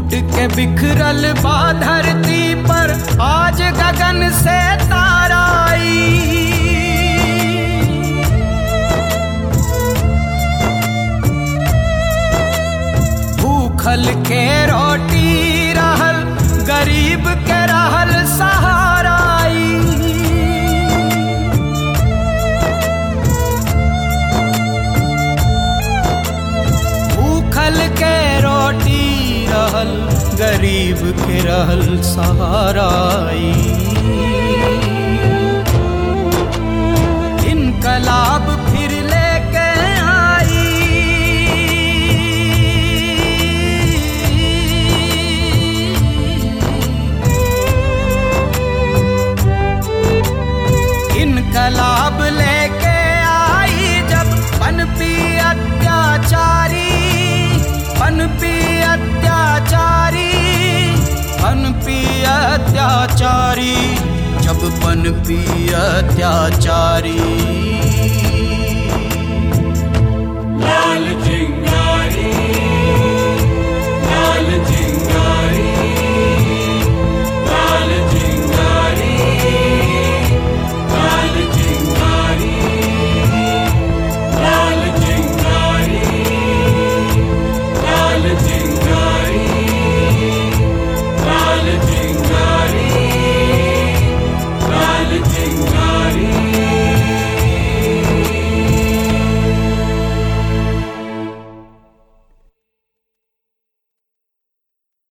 टूट के बिखरल बा धरती पर आज गगन से तारा आई। भूखल के रोटी रहल, गरीब के रहल सहारा आई। भूखल के रोटी रहल, गरीब के रहल सहारा आई। इनकलाब फिर लेके आई। इनकलाब लेके आई जब पनपी अत्याचारी, पनपी अत्याचारी, पनपी अत्याचारी, जब पनपी अत्याचारी।